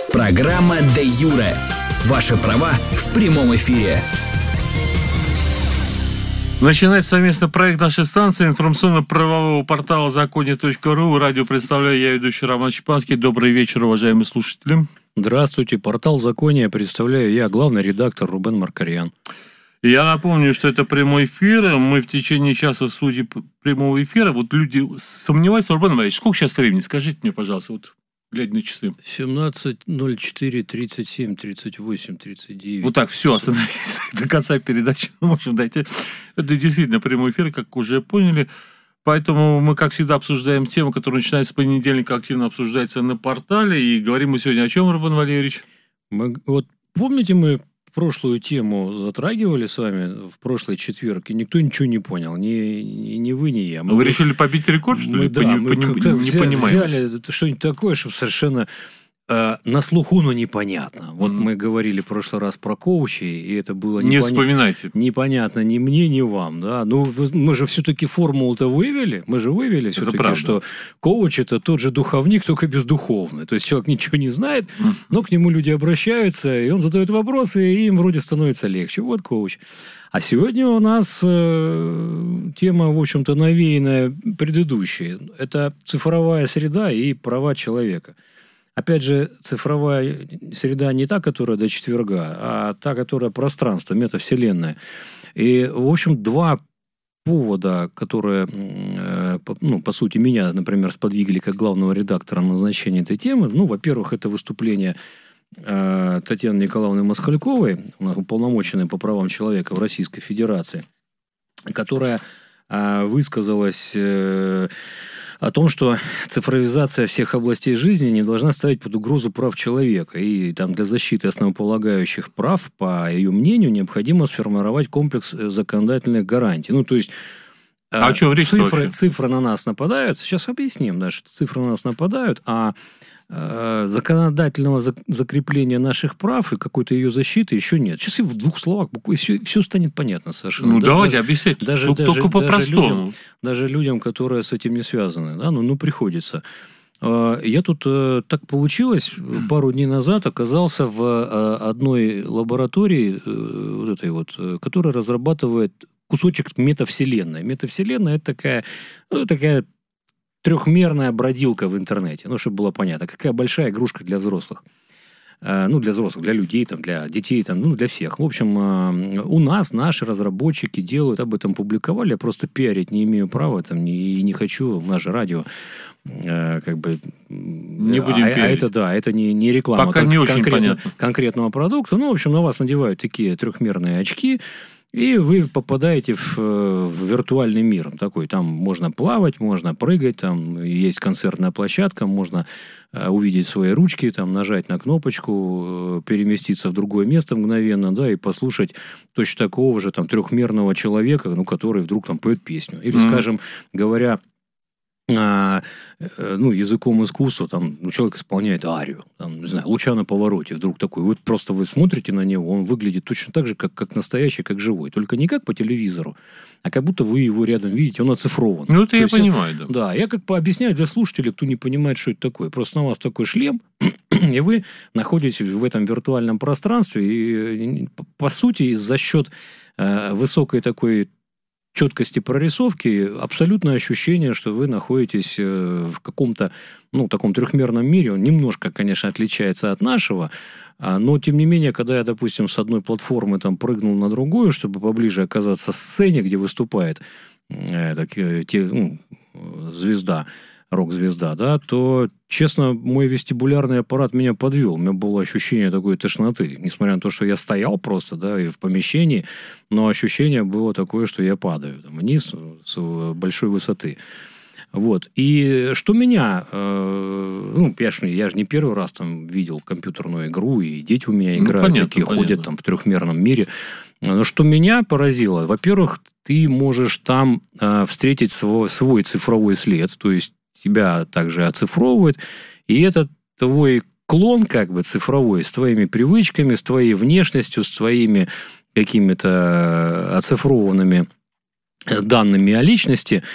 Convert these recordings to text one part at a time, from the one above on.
Программа «Де Юре». Ваши права в прямом эфире. Начинает совместный проект нашей станции информационно-правового портала законе.ру. Радио представляю я, ведущий Роман Щепанский. Добрый вечер, уважаемые слушатели. Здравствуйте. Портал Закония представляю я, главный редактор Рубен Маркарьян. Я напомню, что это прямой эфир. Мы в течение часа в студии прямого эфира. Вот люди сомневаются. Рубен Маркарьянович, сколько сейчас времени? Скажите мне, пожалуйста, вот глядя на часы. 17:04, 37, 38, 39. Вот так, все, остановились до конца передачи. Мы можем дойти. Это действительно прямой эфир, как уже поняли. Поэтому мы, как всегда, обсуждаем тему, которая начинается с понедельника, активно обсуждается на портале. И говорим мы сегодня о чем, Рубен Валерьевич? Помните, мы прошлую тему затрагивали с вами в прошлый четверг, и никто ничего не понял. Ни вы, ни я. Вы решили побить рекорд, что ли? Не понимаем. Взяли что-нибудь такое, чтобы совершенно на слуху, но непонятно. Вот мы говорили в прошлый раз про коучей, и это было вспоминайте. Непонятно ни мне, ни вам. Да? Ну, мы же все-таки формулу-то вывели. Мы же вывели все-таки, что коуч – это тот же духовник, только бездуховный. То есть человек ничего не знает, но к нему люди обращаются, и он задает вопросы, и им вроде становится легче. Вот коуч. А сегодня у нас тема, в общем-то, навеянная предыдущей. Это цифровая среда и права человека. Опять же, цифровая среда не та, которая до четверга, а та, которая пространство, метавселенная. И, в общем, два повода, которые, по сути, меня, например, сподвигли как главного редактора на назначение этой темы. Во-первых, это выступление Татьяны Николаевны Москальковой, уполномоченной по правам человека в Российской Федерации, которая высказалась о том, что цифровизация всех областей жизни не должна ставить под угрозу прав человека. И там для защиты основополагающих прав, по ее мнению, необходимо сформировать комплекс законодательных гарантий. То есть цифры на нас нападают. Сейчас объясним, что цифры на нас нападают, а законодательного закрепления наших прав и какой-то ее защиты еще нет. Сейчас и в двух словах все станет понятно совершенно. Давайте объяснять. Только по-простому. Даже людям, которые с этим не связаны. Да? приходится. Я тут, так получилось, пару дней назад оказался в одной лаборатории, которая разрабатывает кусочек метавселенной. Метавселенная – это такая трехмерная бродилка в интернете. Чтобы было понятно. Какая большая игрушка для взрослых. Для взрослых, для людей, для детей, для всех. В общем, у нас наши разработчики делают, об этом публиковали. Я просто пиарить не имею права, и не хочу. У нас же радио, не будем пиарить. Это не реклама. Пока не очень понятно. Конкретного продукта. В общем, на вас надевают такие трехмерные очки, и вы попадаете в виртуальный мир такой. Там можно плавать, можно прыгать, там есть концертная площадка, можно увидеть свои ручки, нажать на кнопочку, переместиться в другое место мгновенно, и послушать точно такого же трехмерного человека, который вдруг поет песню. Или, скажем, говоря языком искусства, человек исполняет арию, «Луча на повороте», вдруг такой, просто вы смотрите на него, он выглядит точно так же, как настоящий, как живой, только не как по телевизору, а как будто вы его рядом видите, он оцифрован. Это я понимаю, да. Да, я объясняю для слушателей, кто не понимает, что это такое. Просто на вас такой шлем, и вы находитесь в этом виртуальном пространстве, и, по сути, за счет высокой такой четкости прорисовки абсолютное ощущение, что вы находитесь в каком-то, таком трехмерном мире. Он немножко, конечно, отличается от нашего, но, тем не менее, когда я, допустим, с одной платформы прыгнул на другую, чтобы поближе оказаться в сцене, где выступает звезда, рок-звезда, то, честно, мой вестибулярный аппарат меня подвел. У меня было ощущение такой тошноты. Несмотря на то, что я стоял просто, и в помещении, но ощущение было такое, что я падаю вниз с большой высоты. И что меня... я же не первый раз видел компьютерную игру, и дети у меня играют, ходят в трехмерном мире. Но что меня поразило, во-первых, ты можешь там встретить свой цифровой след, то есть тебя также оцифровывают, и это твой клон цифровой с твоими привычками, с твоей внешностью, с твоими какими-то оцифрованными данными о личности,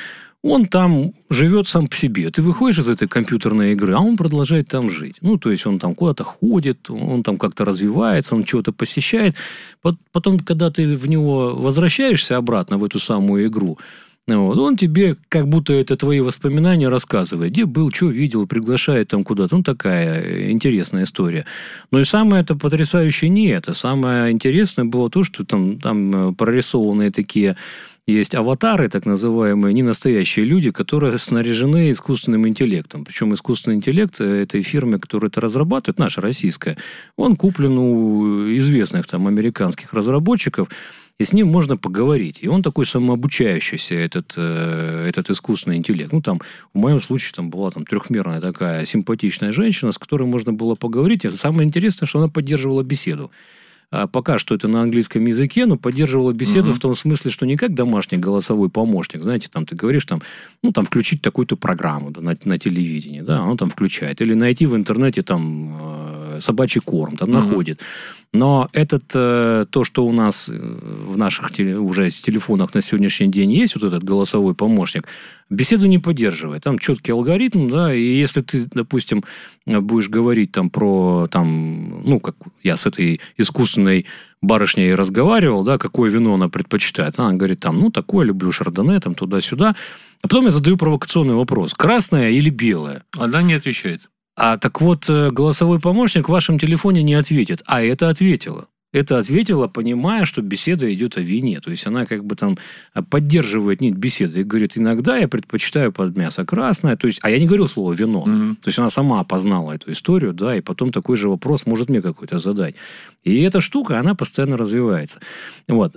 он там живет сам по себе. Ты выходишь из этой компьютерной игры, а он продолжает там жить. Ну, то есть, он там куда-то ходит, он там как-то развивается, он чего-то посещает. Потом, когда ты в него возвращаешься обратно, в эту самую игру, вот, он тебе как будто это твои воспоминания рассказывает. Где был, что видел, приглашает там куда-то. Ну, такая интересная история. Но и самое это потрясающее не это. Самое интересное было то, что там прорисованные такие... Есть аватары, так называемые, не настоящие люди, которые снаряжены искусственным интеллектом. Причем искусственный интеллект этой фирмы, которая это разрабатывает, наша российская, он куплен у известных там американских разработчиков, и с ним можно поговорить. И он такой самообучающийся, этот искусственный интеллект. Ну, там, в моем случае, там была там трехмерная такая симпатичная женщина, с которой можно было поговорить. И самое интересное, что она поддерживала беседу. Пока что это на английском языке, но поддерживала беседу в том смысле, что не как домашний голосовой помощник. Знаете, там ты говоришь, там, ну, там включить такую-то программу да, на телевидении, да, он там включает. Или найти в интернете там собачий корм, там находит. Но то, что у нас в наших уже телефонах на сегодняшний день есть, вот этот голосовой помощник, беседу не поддерживает. Там четкий алгоритм, да, и если ты, допустим, будешь говорить там про, там, ну, как я с этой искусственной барышней разговаривал, да, какое вино она предпочитает. Она говорит, там, ну, такое, люблю шардоне, там, туда-сюда. А потом я задаю провокационный вопрос. Красное или белое? Она не отвечает. Так вот, голосовой помощник в вашем телефоне не ответит. А это ответила. Это ответила, понимая, что беседа идет о вине. То есть, она как бы там поддерживает нить беседы. И говорит, иногда я предпочитаю под мясо красное. То есть, а я не говорил слово «вино». То есть, она сама опознала эту историю, да, и потом такой же вопрос может мне какой-то задать. И эта штука, она постоянно развивается. Вот.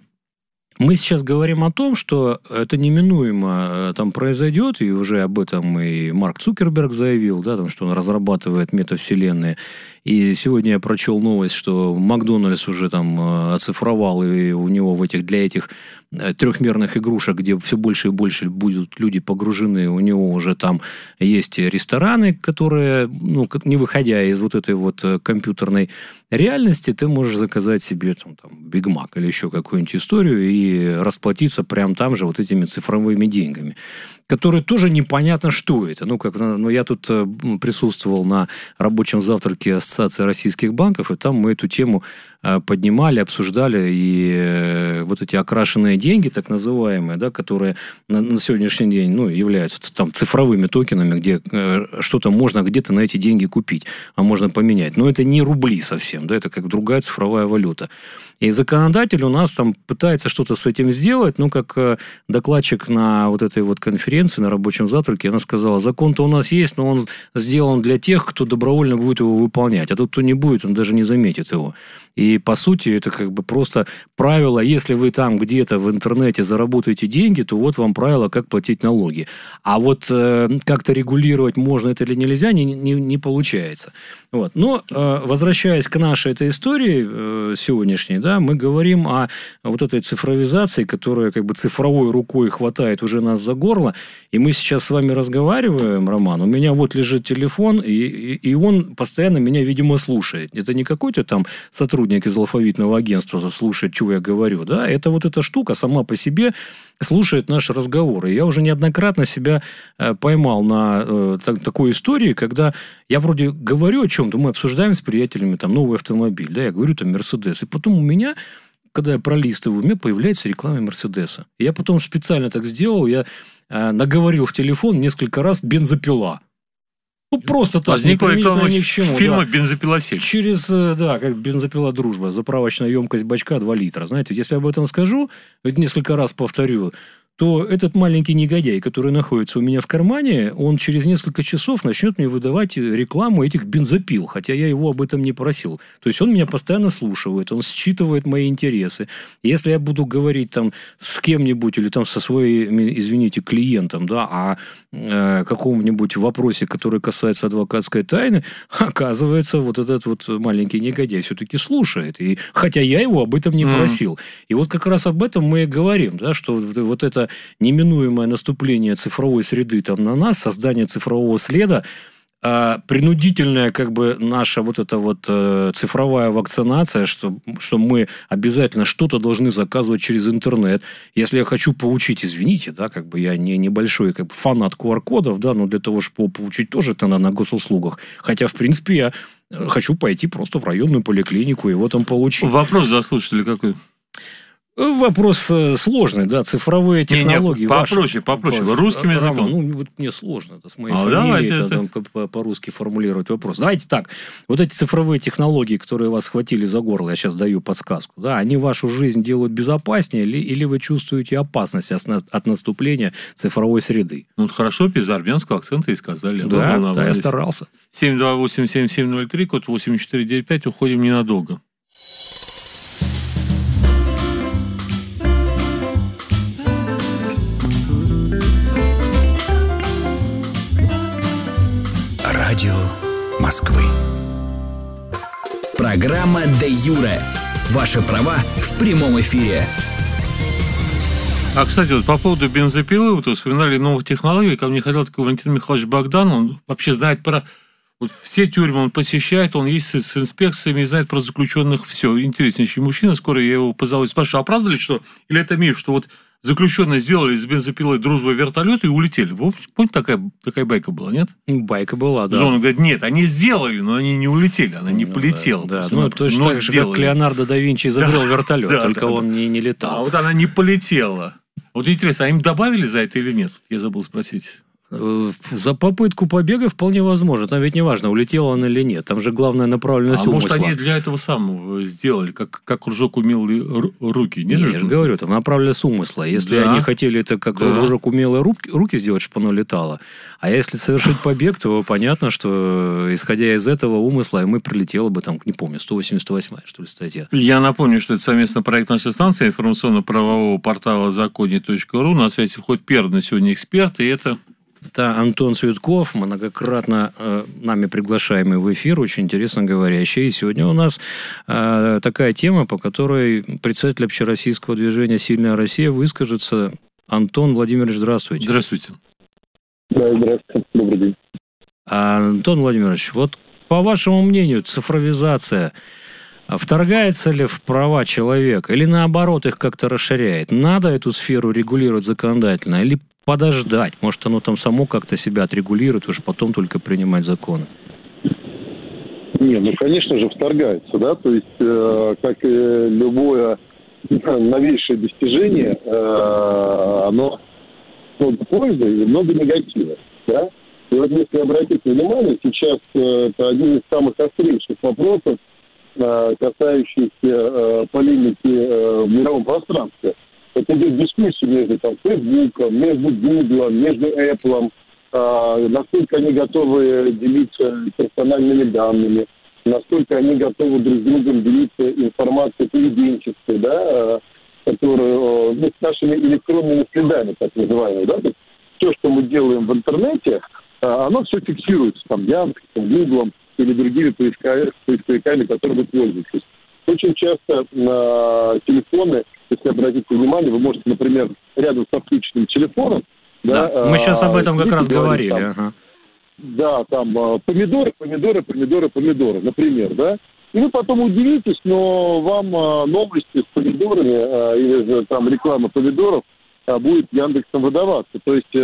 Мы сейчас говорим о том, что это неминуемо там произойдет, и уже об этом и Марк Цукерберг заявил, да, там, что он разрабатывает метавселенные. И сегодня я прочел новость, что Макдональдс уже там оцифровал, и у него для этих трехмерных игрушек, где все больше и больше будут люди погружены, у него уже там есть рестораны, которые, ну, не выходя из вот этой вот компьютерной реальности, ты можешь заказать себе там Биг Мак или еще какую-нибудь историю и расплатиться прямо там же вот этими цифровыми деньгами, которые тоже непонятно, что это. Ну, я тут присутствовал на рабочем завтраке Ассоциации российских банков, и там мы эту тему поднимали, обсуждали, и вот эти окрашенные деньги, так называемые, да, которые на сегодняшний день, ну, являются там цифровыми токенами, где что-то можно где-то на эти деньги купить, а можно поменять. Но это не рубли совсем, да, это как другая цифровая валюта. И законодатель у нас там пытается что-то с этим сделать, но как докладчик на вот этой вот конференции, на рабочем завтраке, она сказала, закон-то у нас есть, но он сделан для тех, кто добровольно будет его выполнять, а тот, кто не будет, он даже не заметит его. И, по сути, это как бы просто правило, если вы там где-то в интернете заработаете деньги, то вот вам правило, как платить налоги. А вот как-то регулировать, можно это или нельзя, не получается. Вот. Но, возвращаясь к нашей этой истории сегодняшней, да, мы говорим о вот этой цифровизации, которая как бы цифровой рукой хватает уже нас за горло. И мы сейчас с вами разговариваем, Роман, у меня вот лежит телефон, и он постоянно меня, видимо, слушает. Это не какой-то там сотрудник из алфавитного агентства слушает, что я говорю, да, это вот эта штука сама по себе слушает наши разговоры. Я уже неоднократно себя поймал на такой истории, когда я вроде говорю о чем-то, мы обсуждаем с приятелями там новый автомобиль, да, я говорю там Мерседес, и потом у меня, когда я пролистываю, у меня появляется реклама Мерседеса. Я потом специально так сделал, я наговорил в телефон несколько раз бензопила. Ну, просто так. Возникла реклама фильма да. «Бензопила 7». Через, да, как «Бензопила Дружба». Заправочная емкость бачка 2 литра. Знаете, если об этом скажу, ведь несколько раз повторю, то этот маленький негодяй, который находится у меня в кармане, он через несколько часов начнет мне выдавать рекламу этих бензопил, хотя я его об этом не просил. То есть, он меня постоянно слушает, он считывает мои интересы. Если я буду говорить там с кем-нибудь или там со своим, извините, клиентом, да, о каком-нибудь вопросе, который касается адвокатской тайны, оказывается, вот этот вот маленький негодяй все-таки слушает. И, хотя я его об этом не просил. И вот как раз об этом мы и говорим, да, что вот это неминуемое наступление цифровой среды там на нас, создание цифрового следа, принудительная как бы наша вот эта вот цифровая вакцинация, что мы обязательно что-то должны заказывать через интернет. Если я хочу получить, извините, да, как бы я не небольшой как бы фанат QR-кодов, да, но для того, чтобы получить тоже это надо на госуслугах. Хотя, в принципе, я хочу пойти просто в районную поликлинику и его там получить. Вопрос за слушателя какой? Вопрос сложный, да, цифровые технологии. Попроще, русским языком. Ну, вот мне сложно это с моей фамилией там, по-русски формулировать вопрос. Давайте так, вот эти цифровые технологии, которые вас схватили за горло, я сейчас даю подсказку, да, они вашу жизнь делают безопаснее или вы чувствуете опасность от наступления цифровой среды? Ну, хорошо, без армянского акцента и сказали. Да, я старался. 728-7703, код 8495, уходим ненадолго. Радио Москвы. Программа «Де Юре». Ваши права в прямом эфире. Кстати, вот по поводу бензопилы, вот вспоминали новых технологий. Ко мне ходил такой Валентин Михайлович Богдан, он вообще знает про... Вот все тюрьмы он посещает, он есть с инспекциями, знает про заключенных все. Интереснейший мужчина, скоро я его позову и спрашиваю, а правда ли, что... Или это миф, что вот заключенные сделали с бензопилой дружбы вертолет и улетели. Вы помните, такая байка была, нет? Байка была, да. Он говорит, нет, они сделали, но они не улетели, она не полетела. Да, ну, точно так же, как Леонардо да Винчи изобрел вертолет, только он не летал. А вот она не полетела. Вот интересно, а им добавили за это или нет? Я забыл спросить. За попытку побега вполне возможно. Там ведь не важно, улетела она или нет. Там же главная направленность умысла. Может, они для этого самого сделали, как кружок умелые руки? Я же говорю, там направленность умысла. Если они хотели это как кружок умелые руки сделать, чтобы оно летало, а если совершить побег, то понятно, что исходя из этого умысла, мы прилетело бы там, не помню, 188-я, что ли, статья. Я напомню, что это совместный проект нашей станции информационно-правового портала законе.ру. На связи входит первый на сегодня эксперт, и это... Это Антон Цветков, многократно нами приглашаемый в эфир, очень интересно говорящий. И сегодня у нас такая тема, по которой председатель общероссийского движения «Сильная Россия» выскажется. Антон Владимирович, здравствуйте. Здравствуйте. Да, здравствуйте. Добрый день. Антон Владимирович, вот по вашему мнению, цифровизация вторгается ли в права человека или наоборот их как-то расширяет? Надо эту сферу регулировать законодательно или подождать? Может, оно там само как-то себя отрегулирует, уж потом только принимать законы? Не, ну, конечно же, вторгается, да, то есть, как и любое новейшее достижение, оно много пользы и много негатива, да. И вот если обратить внимание, сейчас это один из самых острейших вопросов, касающихся полемики в мировом пространстве. Это идет дискуссия между Facebook, между Google, между Apple, насколько они готовы делиться персональными данными, насколько они готовы друг с другом делиться информацией поведенческой, да, которую, с нашими электронными следами, так называемыми, да, все, что мы делаем в интернете, оно все фиксируется, Яндексом, Google или другими поисковиками, которыми вы пользуетесь. Очень часто на телефоны, если обратите внимание, вы можете, например, рядом с отключенным телефоном... Да, мы сейчас об этом как раз говорили. Да, помидоры, например, да. И вы потом удивитесь, но вам новости с помидорами или же реклама помидоров будет Яндексом выдаваться. То есть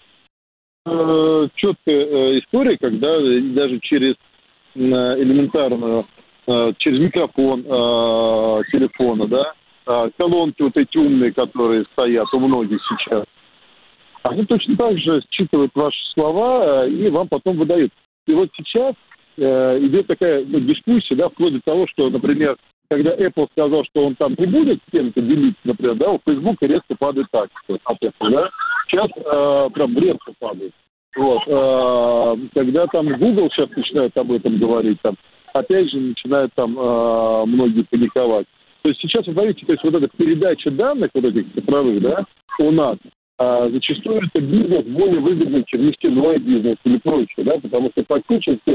четкая история, когда даже через элементарную, через микрофон телефона, да, колонки вот эти умные, которые стоят у многих сейчас, они точно так же считывают ваши слова и вам потом выдают. И вот сейчас идет такая дискуссия, да, вплоть до того, что, например, когда Apple сказал, что он там не будет с кем-то делиться, например, да, у Facebook резко падает акции от Apple, да, сейчас прям резко падает. Вот. Когда Google сейчас начинает об этом говорить, опять же начинают многие паниковать. То есть сейчас, вы смотрите, то есть вот эта передача данных, вот этих цифровых, да, у нас, зачастую это бизнес более выгодный, чем нефтяной бизнес или прочее, да, потому что фактически,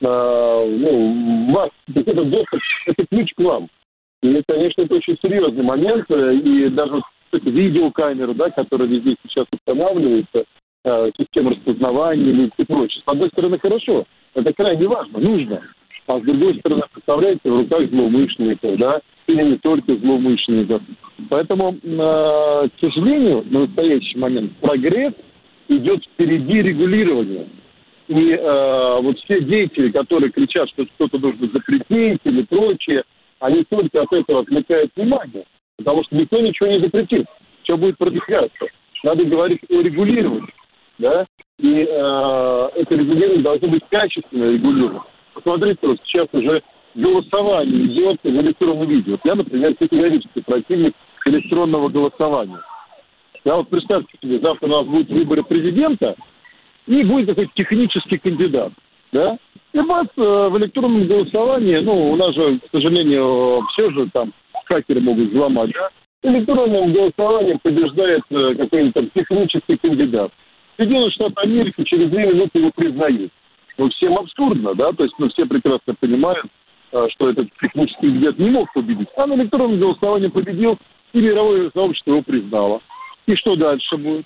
это доступ, это ключ к вам. И, конечно, это очень серьезный момент, и даже видеокамеры, да, которые везде сейчас устанавливаются, систем распознавания и прочее. С одной стороны, хорошо, это крайне важно, нужно. А с другой стороны, представляете, в руках злоумышленников, да, или не только злоумышленников. Поэтому, к сожалению, на настоящий момент прогресс идет впереди регулирования. И вот все деятели, которые кричат, что что-то нужно запретить или прочее, они только от этого отвлекают внимание. Потому что никто ничего не запретит. Все будет продвигаться. Надо говорить о регулировании. Да? И это регулирование должно быть качественно регулировано. Посмотрите, вот сейчас уже голосование идет в электронном виде. Вот я, например, категорически противник электронного голосования. Да, вот представьте себе, завтра у нас будут выборы президента, и будет какой-то технический кандидат. Да? И в электронном голосовании, у нас же, к сожалению, все же там хакеры могут взломать, да? В электронном голосовании побеждает какой-нибудь там технический кандидат. Соединенные Штаты Америки через 2 минуты его признают. Всем абсурдно, да, то есть все прекрасно понимают, что этот технический кандидат не мог победить. А на электронном голосовании победил, и мировое сообщество его признало. И что дальше будет?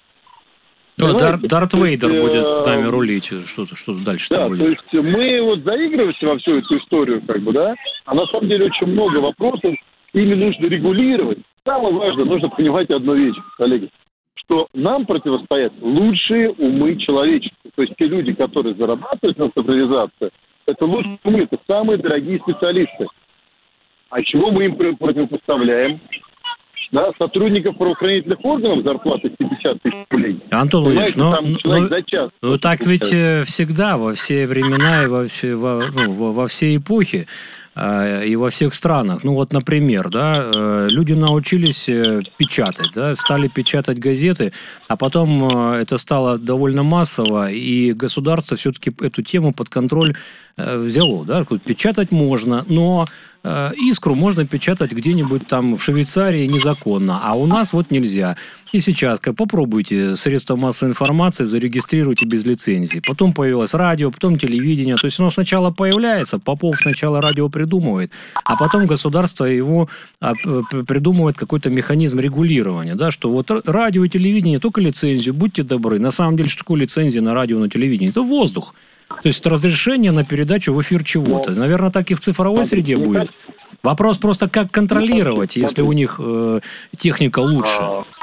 Дарт Вейдер будет с нами рулить, что дальше-то будет? Да, то есть мы заигрываемся во всю эту историю, да, а на самом деле очень много вопросов, ими нужно регулировать. Самое важное, нужно понимать одну вещь, коллеги, что нам противостоят лучшие умы человечества. То есть те люди, которые зарабатывают на цифровизации, это лучшие умы, это самые дорогие специалисты. А чего мы им противопоставляем? Да, сотрудников правоохранительных органов зарплата 50 тысяч рублей. Антон Владимирович, так ведь всегда, во все времена и во все эпохи и во всех странах. Например, да, люди научились печатать, да, стали печатать газеты, а потом это стало довольно массово, и государство все-таки эту тему под контроль взяло. Да? Печатать можно, но «Искру» можно печатать где-нибудь там в Швейцарии незаконно, а у нас нельзя. И сейчас попробуйте средства массовой информации зарегистрируйте без лицензии. Потом появилось радио, потом телевидение. То есть оно сначала появляется, Попов сначала радио придумывает, а потом государство его придумывает какой-то механизм регулирования. Да, что радио и телевидение только лицензию, будьте добры. На самом деле, что такое лицензия на радио и на телевидении? Это воздух. То есть разрешение на передачу в эфир чего-то. Наверное, так и в цифровой среде будет. Вопрос просто, как контролировать, если у них техника лучше.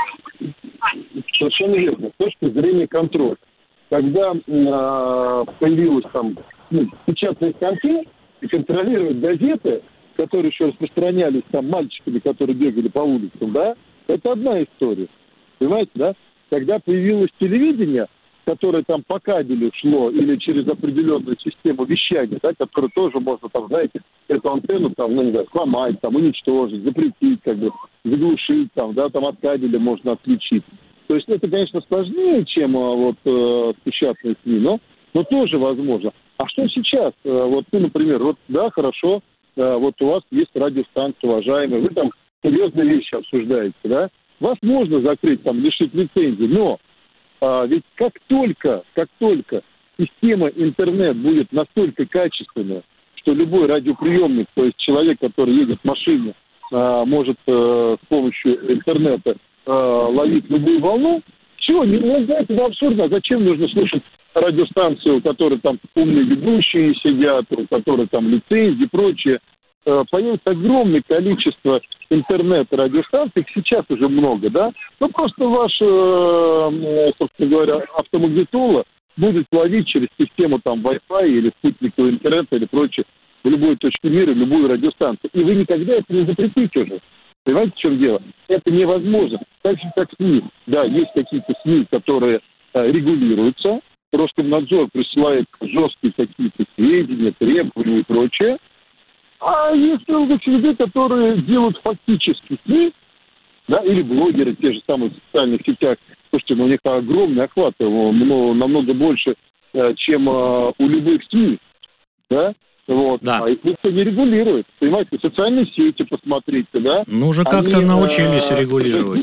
Совершенно верно. С точки зрения контроля. Когда появилась печатные концы и контролировать газеты, которые еще распространялись мальчиками, которые бегали по улицам, да, это одна история. Понимаете, да? Когда появилось телевидение, которое по кабелю шло или через определенную систему вещания, да, которую тоже можно, эту антенну, сломать, уничтожить, запретить, заглушить, от кабеля можно отключить. То есть это, конечно, сложнее, чем печатные СМИ, но тоже возможно. А что сейчас? Например, хорошо, у вас есть радиостанция, уважаемая, вы серьезные вещи обсуждаете, да? Вас можно закрыть, лишить лицензии, но ведь как только система интернет будет настолько качественная, что любой радиоприемник, то есть человек, который едет в машине, может с помощью интернета ловить любую волну, все, это абсурдно. Зачем нужно слушать радиостанцию, у которой умные ведущие сидят, у которой лицензии и прочее? Появится огромное количество интернет-радиостанций, их сейчас уже много, да? Просто ваша, собственно говоря, автомагнитола будет ловить через систему Wi-Fi или спутникового интернета или прочее в любой точке мира, в любую радиостанцию. И вы никогда это не запретите уже. Понимаете, в чем дело? Это невозможно. Так же, как СМИ. Да, есть какие-то СМИ, которые регулируются. Роскомнадзор присылает жесткие какие-то сведения, требования и прочее. А есть люди, которые делают фактически СМИ, да, или блогеры, те же самые в социальных сетях. Слушайте, у них огромный охват, намного больше, чем у любых СМИ, да? Да. А их никто не регулирует. Понимаете, социальные сети посмотрите, да? Уже как-то научились регулировать.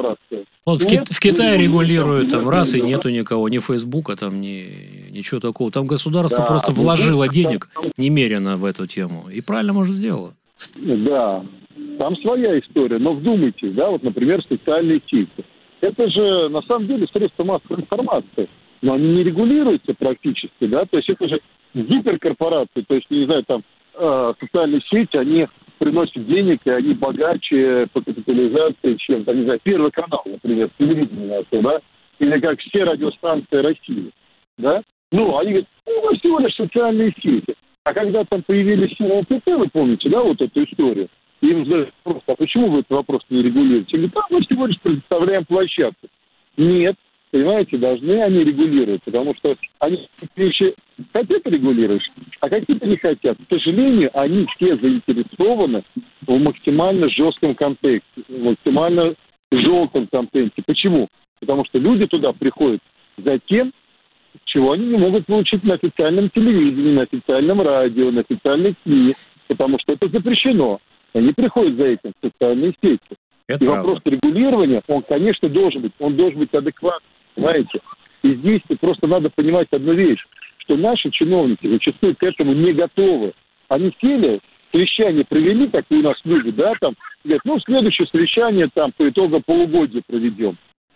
В Китае регулируют, раз и нету никого, ни Фейсбука, ничего такого. Там государство просто вложило денег немерено в эту тему. И правильно, может, сделало. Да, там своя история. Но вдумайтесь, да, например, социальные сети. это же на самом деле средства массовой информации, но они не регулируются практически, да, то есть это же гиперкорпорации, то есть, не знаю, там социальные сети, они приносят денег, и они богаче по капитализации, чем, там, не знаю, Первый канал, например, телевидение, да, или как все радиостанции России, да. Ну, они говорят, ну, всего лишь социальные сети. А когда там появились ОТТ, вы помните, да, вот эту историю, им задают вопрос, а почему вы этот вопрос не регулируете? Говорят, мы всего лишь предоставляем площадку. Нет, понимаете, должны они регулировать, потому что они вещи хотят регулировать, а какие-то не хотят. К сожалению, они все заинтересованы в максимально жестком контексте, в максимально желтом контенте. Почему? Потому что люди туда приходят за тем, чего они не могут получить на официальном телевидении, на официальном радио, на официальной СМИ, потому что это запрещено. Они приходят за этим в социальные сети. Это и правда. вопрос регулирования, он, конечно, должен быть адекватным, понимаете? И здесь просто надо понимать одну вещь, что наши чиновники зачастую к этому не готовы. Они сели, совещание провели, как у нас люди, да, там, говорят, ну, следующее совещание там по итогам полугодия проведем.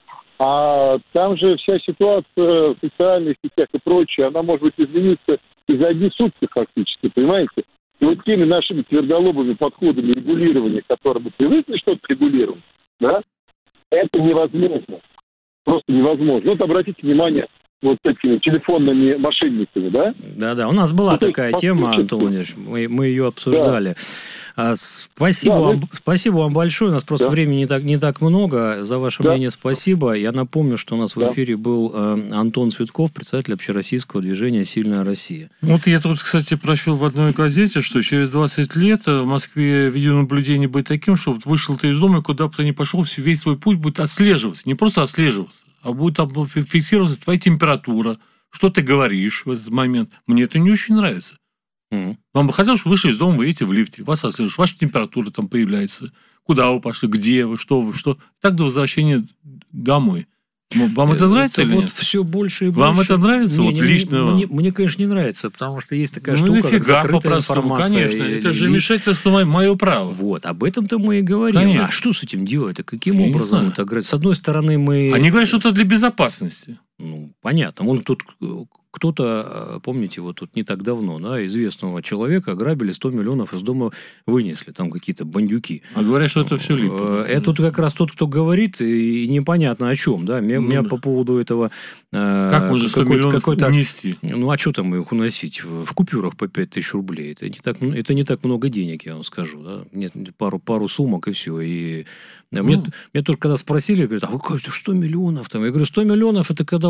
А там же вся ситуация в социальных сетях и прочее, она может быть измениться и за одни сутки фактически, понимаете? И вот теми нашими твердолобыми подходами регулирования, к которым мы привыкли что-то регулировать, да, это невозможно. Просто невозможно. Вот обратите внимание, вот этими телефонными мошенниками, да? Да, у нас была ну, такая тема, Антон Владимирович, мы ее обсуждали. Да. Спасибо вам большое, у нас просто времени не так много, за ваше мнение спасибо. Я напомню, что у нас в эфире был Антон Цветков, председатель общероссийского движения «Сильная Россия». Вот я тут, кстати, прочел в одной газете, что через 20 лет в Москве видеонаблюдение будет таким, что вышел ты из дома, и куда бы ты ни пошел, весь твой путь будет отслеживаться. Не просто отслеживаться, а будет фиксироваться твоя температура, что ты говоришь в этот момент. Мне это не очень нравится. Вам бы хотелось, что вы вышли из дома, вы едете в лифте, вас отслеживают, ваша температура там появляется, куда вы пошли, где вы, что. Так до возвращения домой. Вам это нравится или нет? Все больше и больше. Вам это нравится? Лично мне, конечно, не нравится, потому что есть такая штука, как закрытая информация. Конечно, это же вмешательство мое право. Вот, об этом-то мы и говорим. Конечно. А что с этим делать? А каким образом это играть? С одной стороны, мы... Они говорят, что это для безопасности. Ну, понятно. Вон тут кто-то, помните, вот тут не так давно, да, известного человека ограбили, 100 миллионов из дома вынесли, там какие-то бандюки. А говорят, что это все липа. Это тут как раз тот, кто говорит, и непонятно о чем, да. Меня по поводу этого... Как можно 100 миллионов унести? Ну, а что там их уносить? В купюрах по 5000 рублей. Это не так много денег, я вам скажу, да. Нет, пару сумок, и все. И мне тоже когда спросили, говорят, а вы как, 100 миллионов? Там? Я говорю, 100 миллионов, это когда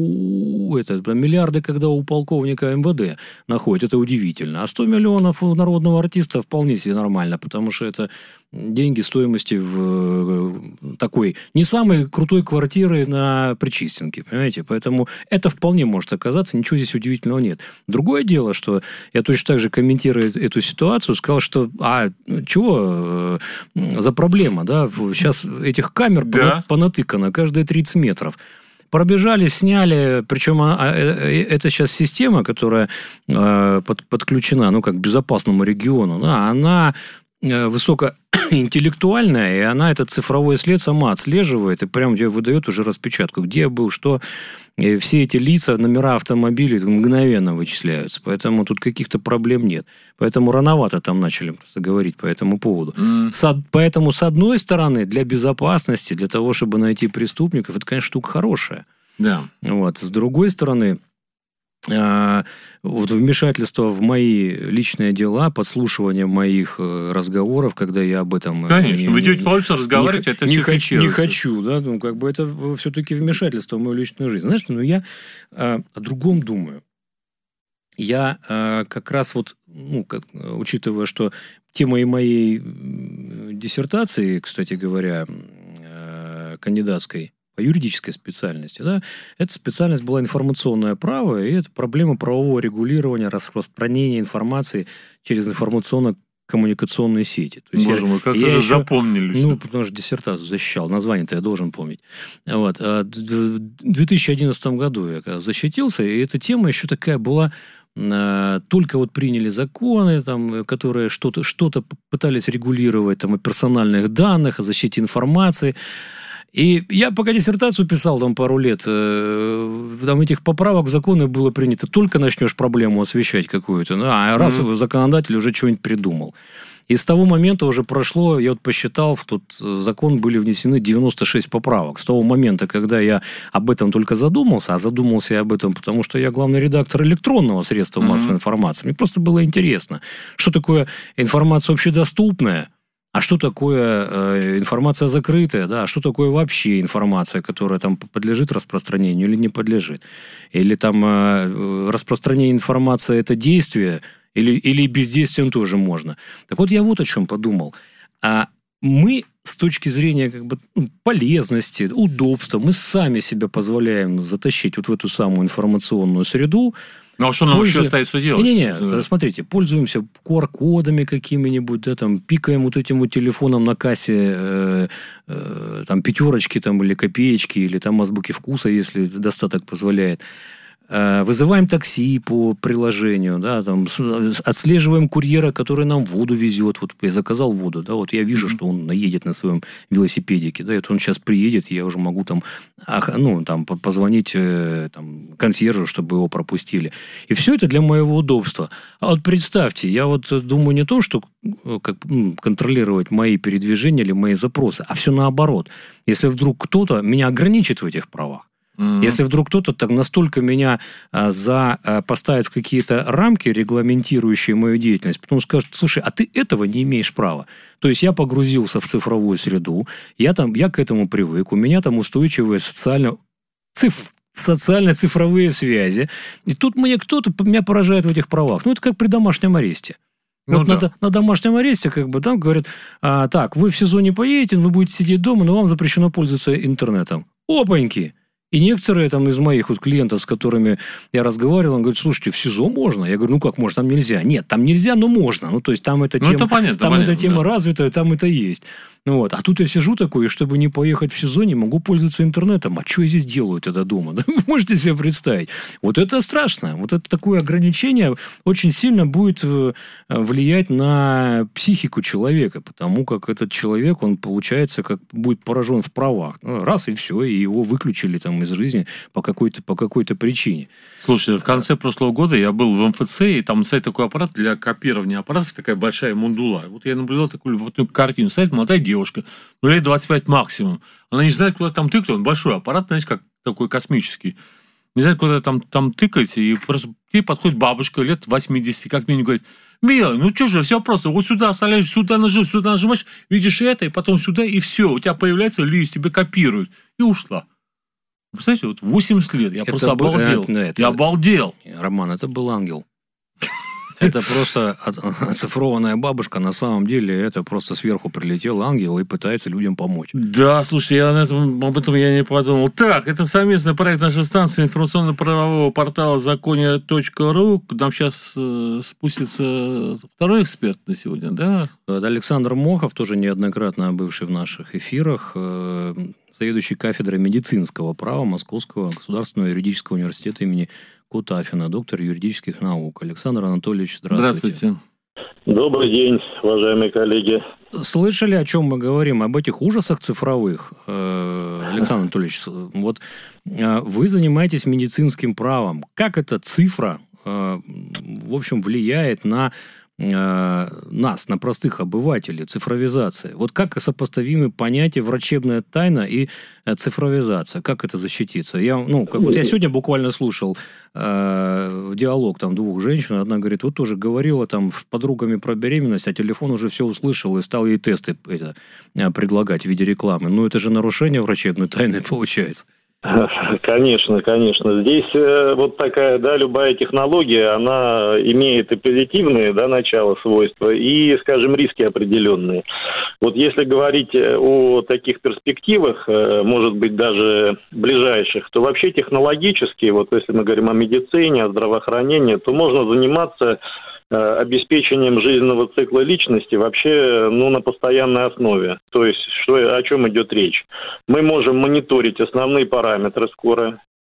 миллиарды, когда у полковника МВД находят, это удивительно. А 100 миллионов у народного артиста вполне себе нормально, потому что это деньги стоимости в такой не самой крутой квартиры на Причистенке, понимаете? Поэтому это вполне может оказаться, ничего здесь удивительного нет. Другое дело, что я точно так же, комментируя эту ситуацию, сказал, что чего за проблема, да? Сейчас этих камер понатыкано каждые 30 метров. Пробежали, сняли, причем это сейчас система, которая подключена, ну, как к безопасному региону, да, она высокоинтеллектуальная, и она этот цифровой след сама отслеживает и прям тебе выдает уже распечатку, где я был, что. И все эти лица, номера автомобилей мгновенно вычисляются. Поэтому тут каких-то проблем нет. Поэтому рановато там начали просто говорить по этому поводу. Поэтому, с одной стороны, для безопасности, для того, чтобы найти преступников, это, конечно, штука хорошая. Да. Вот. С другой стороны, вот вмешательство в мои личные дела, подслушивание моих разговоров, когда я об этом... Конечно, вы идете по улице, разговариваете, это все фиксируется. Не хочу, да, ну, как бы это все-таки вмешательство в мою личную жизнь. Знаешь, ну, я о другом думаю. Я как раз вот, ну, учитывая, что темой моей диссертации, кстати говоря, кандидатской, по юридической специальности, да, эта специальность была информационное право, и это проблема правового регулирования, распространения информации через информационно-коммуникационные сети. То есть Боже мой, как это запомнили. Ну, потому что диссертацию защищал, название-то я должен помнить. Вот. В 2011 году я защитился, и эта тема еще такая была, только вот приняли законы, там, которые что-то пытались регулировать, там, о персональных данных, о защите информации. И я пока диссертацию писал там пару лет, там этих поправок в законы было принято, только начнешь проблему освещать какую-то, а раз законодатель уже что-нибудь придумал. И с того момента уже прошло, я вот посчитал, в тот закон были внесены 96 поправок. С того момента, когда я об этом только задумался, а задумался я об этом, потому что я главный редактор электронного средства массовой информации, мне просто было интересно, что такое информация общедоступная, а что такое информация закрытая, да, а что такое вообще информация, которая там подлежит распространению или не подлежит. Или там распространение информации – это действие, или бездействием тоже можно. Так вот, я вот о чем подумал. Мы с точки зрения полезности, удобства, мы сами себя позволяем затащить вот в эту самую информационную среду. Ну, а что нам еще остается делать? Не-не-не, смотрите, пользуемся QR-кодами какими-нибудь, да, там, пикаем вот этим вот телефоном на кассе там, пятерочки там, или копеечки, или там азбуки вкуса, если достаток позволяет. Вызываем такси по приложению, да, там, отслеживаем курьера, который нам воду везет. Вот я заказал воду, да, вот я вижу, что он едет на своем велосипедике, да, это он сейчас приедет, я уже могу там, там позвонить там, консьержу, чтобы его пропустили. И все это для моего удобства. А вот представьте, я вот думаю не то, что контролировать мои передвижения или мои запросы, а все наоборот. Если вдруг кто-то меня ограничит в этих правах, если вдруг кто-то так настолько меня поставит в какие-то рамки, регламентирующие мою деятельность, потом скажет, слушай, а ты этого не имеешь права. То есть я погрузился в цифровую среду, я к этому привык, у меня там устойчивые социально-цифровые связи, и тут меня поражает в этих правах. Ну, это как при домашнем аресте. На домашнем аресте, там говорят, так, вы в СИЗО не поедете, вы будете сидеть дома, но вам запрещено пользоваться интернетом. Опаньки! И некоторые там из моих вот клиентов, с которыми я разговаривал, он говорит, слушайте, в СИЗО можно? Я говорю, ну как можно, там нельзя. Нет, там нельзя, но можно. Ну, то есть там эта тема развитая, там это есть. Вот. А тут я сижу такой, и чтобы не поехать в СИЗО, не могу пользоваться интернетом. А что я здесь делаю тогда дома? Да? Вы можете себе представить? Вот это страшно. Вот это такое ограничение очень сильно будет влиять на психику человека, потому как этот человек, он, получается, как будет поражен в правах. Раз и все, и его выключили там из жизни по какой-то причине. Слушай, в конце прошлого года я был в МФЦ, и там стоит такой аппарат для копирования аппаратов, такая большая мундула. Вот я наблюдал такую любопытную картину. Стоит молодая девушка, лет 25 максимум. Она не знает, куда там тыкать. Он большой аппарат, знаете, как такой космический. Не знает, куда там тыкать. И просто к ней подходит бабушка лет 80, как минимум, говорит, милая, ну что же, все просто. Вот сюда оставляешь, сюда нажимаешь, видишь это, и потом сюда, и все. У тебя появляется лист, тебе копируют. И ушла. Представляете, вот 80 лет. Я просто обалдел. Я обалдел. Роман, это был ангел. Это просто оцифрованная бабушка. На самом деле, это просто сверху прилетел ангел и пытается людям помочь. Да, слушай, об этом я не подумал. Так, это совместный проект нашей станции информационно-правового портала закония.ру. К нам сейчас спустится второй эксперт на сегодня, да? Это Александр Мохов, тоже неоднократно бывший в наших эфирах, заведующий кафедрой медицинского права Московского государственного юридического университета имени Кутафина, доктор юридических наук. Александр Анатольевич, здравствуйте. Добрый день, уважаемые коллеги. Слышали, о чем мы говорим? Об этих ужасах цифровых? Александр Анатольевич, вот вы занимаетесь медицинским правом. Как эта цифра, в общем, влияет на нас, на простых обывателей, цифровизация? Вот как сопоставимы понятия врачебная тайна и цифровизация? Как это защититься? Я сегодня буквально слушал диалог там двух женщин. Одна говорит, вот тоже говорила там с подругами про беременность, а телефон уже все услышал и стал ей тесты предлагать в виде рекламы. Ну, это же нарушение врачебной тайны получается. Конечно, конечно. Здесь вот такая, любая технология, она имеет и позитивные, начало, свойства, и, скажем, риски определенные. Вот если говорить о таких перспективах, может быть, даже ближайших, то вообще технологически, вот если мы говорим о медицине, о здравоохранении, то можно заниматься обеспечением жизненного цикла личности вообще на постоянной основе. То есть о чем идет речь? Мы можем мониторить основные параметры скоро,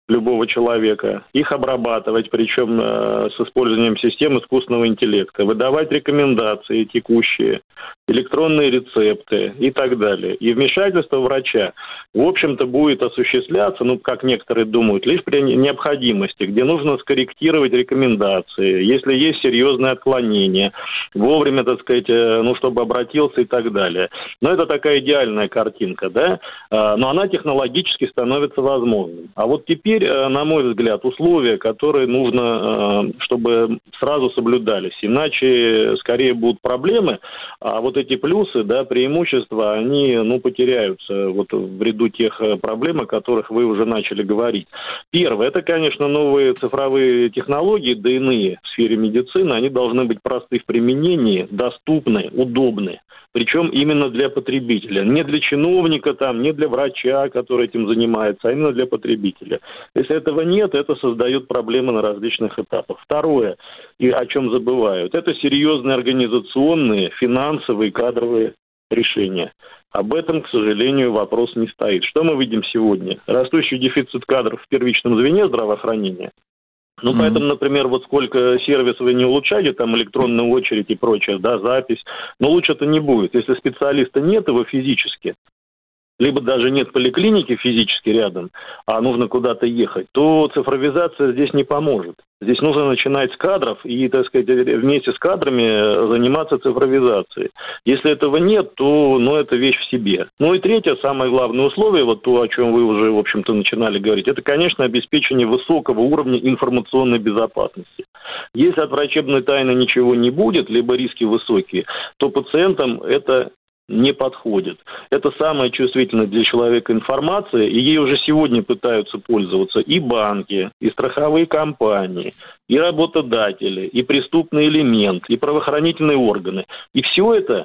любого человека, их обрабатывать, причем с использованием систем искусственного интеллекта, выдавать рекомендации текущие, электронные рецепты и так далее. И вмешательство врача, в общем-то, будет осуществляться, ну, как некоторые думают, лишь при необходимости, где нужно скорректировать рекомендации, если есть серьезное отклонение, вовремя, так сказать, ну, чтобы обратился и так далее. Но это такая идеальная картинка, да, но она технологически становится возможным. А вот теперь, на мой взгляд, условия, которые нужно, чтобы сразу соблюдались, иначе скорее будут проблемы, а вот эти плюсы, да, преимущества, они, ну, потеряются вот в ряду тех проблем, о которых вы уже начали говорить. Первое, это, конечно, новые цифровые технологии, да иные в сфере медицины, они должны быть просты в применении, доступны, удобны. Причем именно для потребителя. Не для чиновника, там, не для врача, который этим занимается, а именно для потребителя. Если этого нет, это создает проблемы на различных этапах. Второе, и о чем забывают, это серьезные организационные, финансовые, кадровые решения. Об этом, к сожалению, вопрос не стоит. Что мы видим сегодня? Растущий дефицит кадров в первичном звене здравоохранения. Ну, поэтому, например, вот сколько сервисов вы не улучшаете, там электронную очередь и прочее, да, запись, но лучше это не будет. Если специалиста нет его физически, либо даже нет поликлиники физически рядом, а нужно куда-то ехать, то цифровизация здесь не поможет. Здесь нужно начинать с кадров и, так сказать, вместе с кадрами заниматься цифровизацией. Если этого нет, то, ну, это вещь в себе. Ну и третье, самое главное условие, вот то, о чем вы уже, в общем-то, начинали говорить, это, конечно, обеспечение высокого уровня информационной безопасности. Если от врачебной тайны ничего не будет, либо риски высокие, то пациентам это не подходит. Это самая чувствительная для человека информация, и ей уже сегодня пытаются пользоваться и банки, и страховые компании, и работодатели, и преступный элемент, и правоохранительные органы. И все это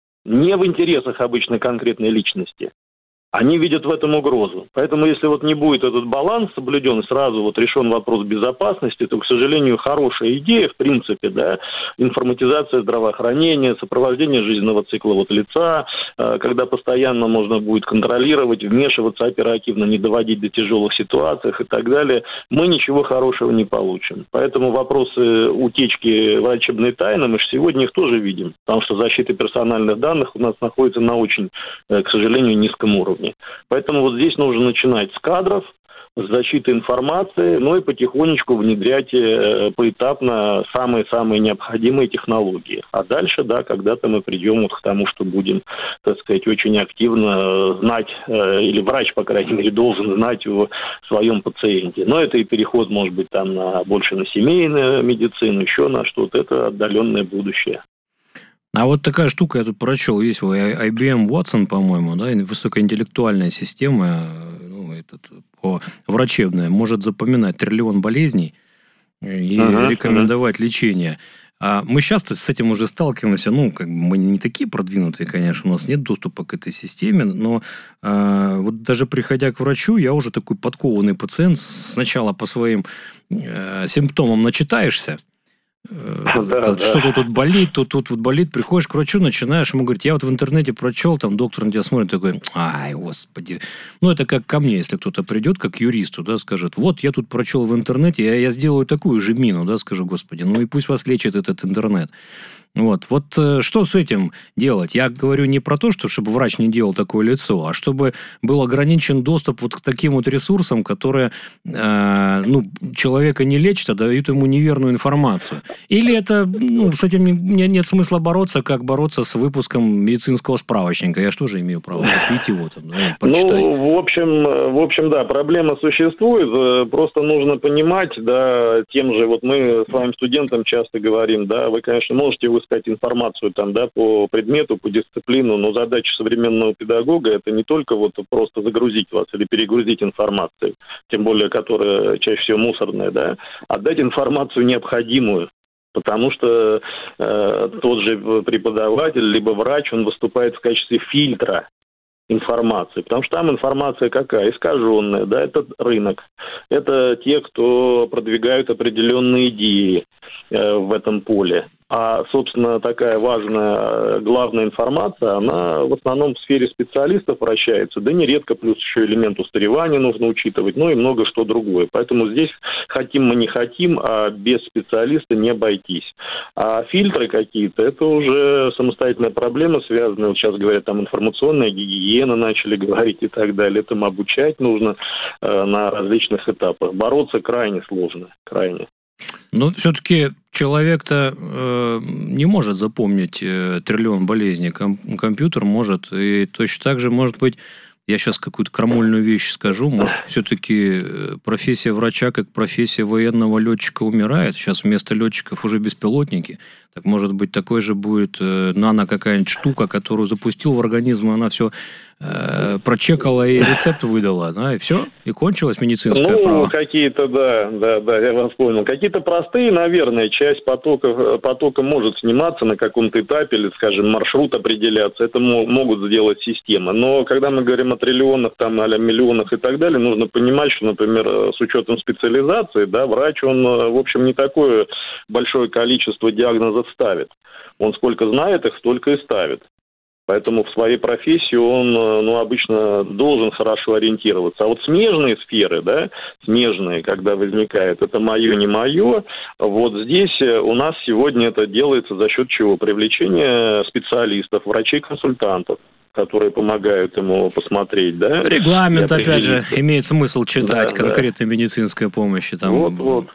не в интересах обычной конкретной личности. Они видят в этом угрозу. Поэтому, если вот не будет этот баланс соблюден, сразу вот решен вопрос безопасности, то, к сожалению, хорошая идея, в принципе, да, информатизация здравоохранения, сопровождение жизненного цикла вот лица, когда постоянно можно будет контролировать, вмешиваться оперативно, не доводить до тяжелых ситуаций и так далее, мы ничего хорошего не получим. Поэтому вопросы утечки врачебной тайны, мы же сегодня их тоже видим, потому что защита персональных данных у нас находится на очень, к сожалению, низком уровне. Поэтому вот здесь нужно начинать с кадров, с защиты информации, ну и потихонечку внедрять поэтапно самые-самые необходимые технологии. А дальше, да, когда-то мы придем вот к тому, что будем, так сказать, очень активно знать, или врач, по крайней мере, должен знать о своем пациенте. Но это и переход, может быть, там больше на семейную медицину, еще на что-то. Это отдаленное будущее. А вот такая штука, я тут прочел, есть IBM Watson, по-моему, да, высокоинтеллектуальная система, ну, врачебная, может запоминать триллион болезней и рекомендовать лечение. А мы часто с этим уже сталкиваемся, ну, как бы мы не такие продвинутые, конечно, у нас нет доступа к этой системе, но вот даже приходя к врачу, я уже такой подкованный пациент, сначала по своим симптомам начитаешься, что-то тут болит, тут вот болит, приходишь к врачу, начинаешь, ему говорить, я вот в интернете прочел, там доктор на тебя смотрит, такой, ай, господи. Ну, это как ко мне, если кто-то придет, как к юристу, да, скажет, вот, я тут прочел в интернете, я сделаю такую же мину, да, скажу, господи, ну и пусть вас лечит этот интернет. Вот что с этим делать? Я говорю не про то, чтобы врач не делал такое лицо, а чтобы был ограничен доступ вот к таким вот ресурсам, которые человека не лечат, а дают ему неверную информацию. Или это, с этим нет смысла бороться, как бороться с выпуском медицинского справочника. Я же тоже имею право купить его там, да, и прочитать. Ну, в общем, да, проблема существует. Просто нужно понимать, да, тем же, вот мы с вами студентам часто говорим, да, вы, конечно, можете искать информацию там, да, по предмету, по дисциплину, но задача современного педагога это не только вот просто загрузить вас или перегрузить информацией, тем более, которая чаще всего мусорная, да, а дать информацию необходимую. Потому что тот же преподаватель, либо врач, он выступает в качестве фильтра информации. Потому что там информация какая? Искаженная, да, это рынок. Это те, кто продвигают определенные идеи в этом поле. А, собственно, такая важная, главная информация, она в основном в сфере специалистов вращается, да нередко плюс еще элемент устаревания нужно учитывать, ну и много что другое. Поэтому здесь хотим мы не хотим, а без специалиста не обойтись. А фильтры какие-то, это уже самостоятельная проблема, связанная, вот сейчас говорят, там информационная гигиена начали говорить и так далее. Этому обучать нужно на различных этапах. Бороться крайне сложно, крайне. Но все-таки человек-то не может запомнить триллион болезней. Компьютер может. И точно так же, может быть, я сейчас какую-то крамольную вещь скажу, может, все-таки профессия врача, как профессия военного летчика, умирает. Сейчас вместо летчиков уже беспилотники. Так, может быть, такой же будет нано какая-нибудь штука, которую запустил в организм, и она все прочекала и рецепт выдала, да, и все, и кончилось медицинское право. Ну, какие-то, да, я вас понял. Какие-то простые, наверное, часть потока может сниматься на каком-то этапе, или, скажем, маршрут определяться, это могут сделать системы. Но когда мы говорим о триллионах, там, а-ля миллионах и так далее, нужно понимать, что, например, с учетом специализации, да, врач, он, в общем, не такое большое количество диагнозов ставит. Он сколько знает их, столько и ставит. Поэтому в своей профессии он, обычно должен хорошо ориентироваться. А вот смежные сферы, да, смежные, когда возникает это мое, не мое, вот здесь у нас сегодня это делается за счет чего? Привлечения специалистов, врачей-консультантов, которые помогают ему посмотреть, да. Регламент, опять же, имеет смысл читать, конкретной медицинской помощи. Там, вот.